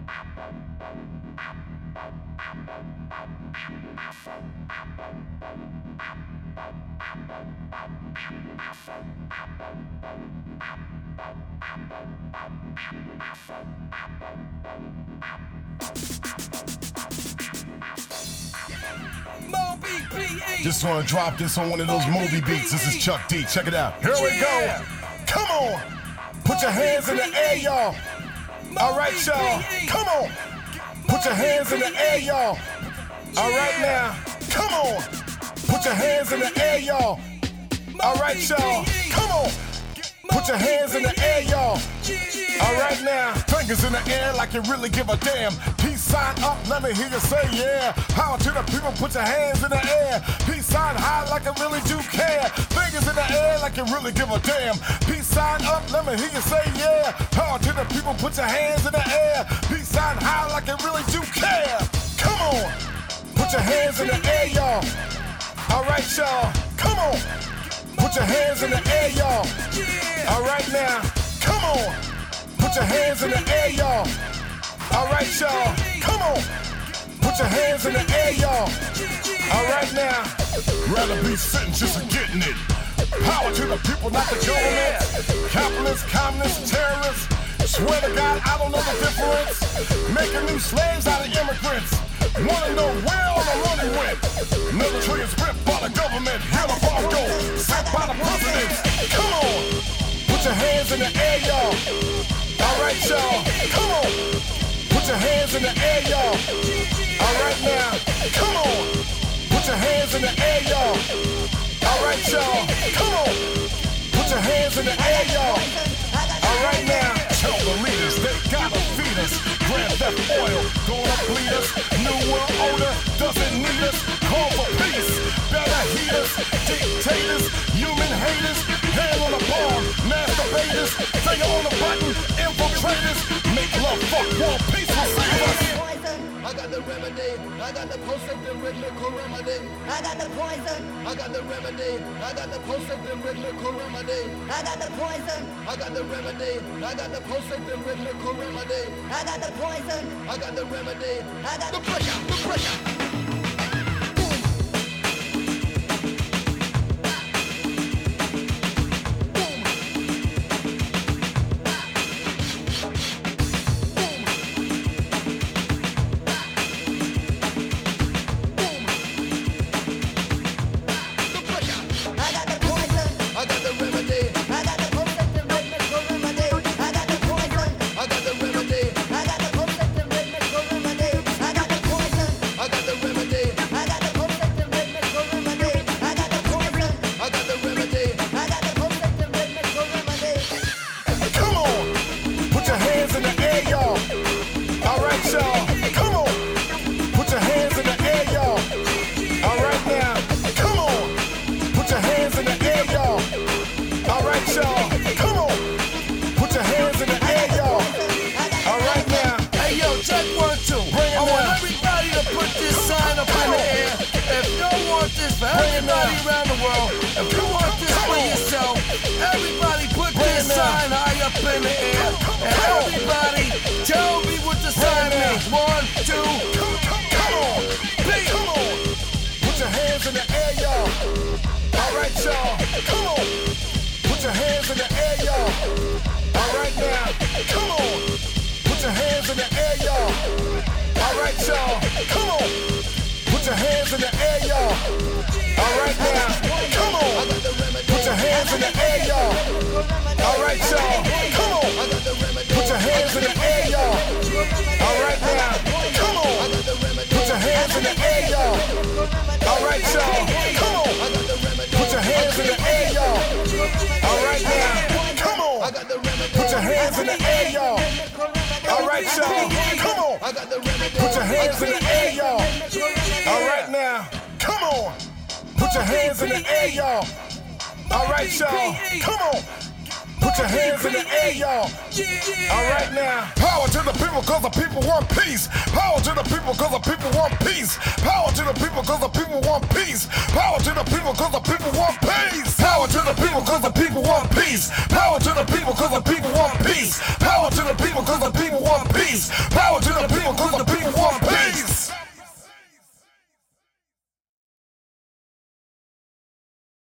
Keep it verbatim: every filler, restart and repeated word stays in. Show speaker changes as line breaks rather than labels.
Just wanna drop this on one of those movie beats. This is Chuck D. Check it out. Here we go. Come on. Put your hands in the air, y'all. All right, y'all. Come on. Put your hands in the air, y'all. All right now. Come on. Put your hands in the air, y'all. All right, y'all. Come on. Put your hands in the air, y'all. All right now. Fingers in the air like you really give a damn. Peace sign up, let me hear you say yeah. Power to the people, put your hands in the air. Peace sign high like I really do care. Fingers in the air like you really give a damn. Peace sign up, let me hear you say yeah. Power to the people, put your hands in the air. Peace sign high like I really do care. Come on. Put your hands in the air, y'all. All right, y'all. Come on. Put your hands in the air, y'all. All right now. Come on. Put your hands in the air, y'all. All right, y'all. Come on. Put your hands in the air, y'all. All right now. Rather be sitting just for getting it. Power to the people, not the government. Capitalists, communists, terrorists. Swear to God, I don't know the difference. Making new slaves out of immigrants. Wanna know where all the money went? Military is ripped by the government. Here the ball go, set by the presidents. Come on. Put your hands in the air, y'all. All right, y'all. Come on. Put your hands in the air, y'all. All right now. Come on. Put your hands in the air, y'all. All right, y'all. Come on. Put your hands in the air, y'all. All right now. Tell the leaders they gotta feed us. Grand Theft Oil gonna bleed us. New world order doesn't need us. Call for peace. Better heat us. Dictators, human haters. Hand on the bomb. Masturbators. Finger on the button. Infiltrators. Make love, fuck war. Peace will save us.
I got the remedy. I got the post-symptom rhythmical remedy.
I got the poison.
I got the remedy. I got the post-symptom rhythmical remedy.
I got the poison.
I got the remedy. I got the post-symptom rhythmical remedy.
I got the poison.
I got the remedy.
I got
the pressure. The pressure.
Everybody around the world, if you want this for yourself, everybody put this sign high up in the air. And everybody tell me what the sign means. One, two, come on, please.
Come on. Put your hands in the air, y'all. All right, y'all. Come on. Put your hands in the air, y'all. All right now. Come on. Put your hands in the air, y'all. All right, y'all. Come on. Put your hands in the air, y'all. All right now, come on. Put your hands in the air, y'all. All right, y'all. Come on. Put your hands in the air, y'all. All right now, come on. Put your hands in the air, y'all. All right, y'all. Come on. Put your hands in the air, y'all. All right now, come on. Put your hands in the air, y'all. All right, y'all. Come on. Put your hands in the air, y'all. All right now, come on. Put your hands in the air, y'all. All right, y'all. Come on. Put your hands in the air, y'all. All right now. Power to the people cause the people want peace. Power to the people cause the people want peace. Power to the people cause the people want peace. Power to the people cause the people want peace. Power to the people cause the people want peace. Power to the people cause the people want peace. Power to the people cause the people want peace.